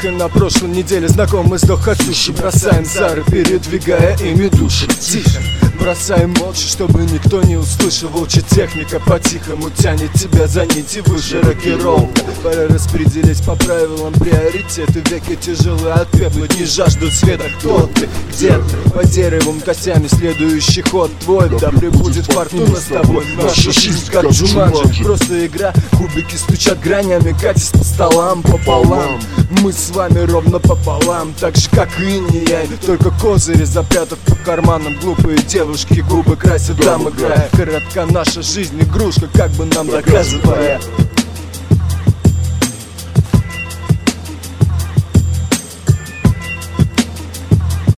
Как и на прошлой неделе, знакомый сдох от суши. Бросаем зары, передвигая ими души. Тихо, бросаем молча, чтобы никто не услышал. Волчья техника по-тихому тянет тебя за нити выше. Рокировка, пора распределить по правилам приоритеты. Веки тяжелые от пепла, не жаждут света. Кто ты? Где ты? По деревам косями следующий ход твой. Да пребудет фортуна с тобой. Наша жизнь как Джуманджи, просто игра. Кубики стучат гранями, катясь по столам пополам. Мы с вами ровно пополам, так же как и не я. Только козыри запрятав по карманам. Глупые девушки губы красят, там играя. Коротка наша жизнь, игрушка, как бы нам доказывая.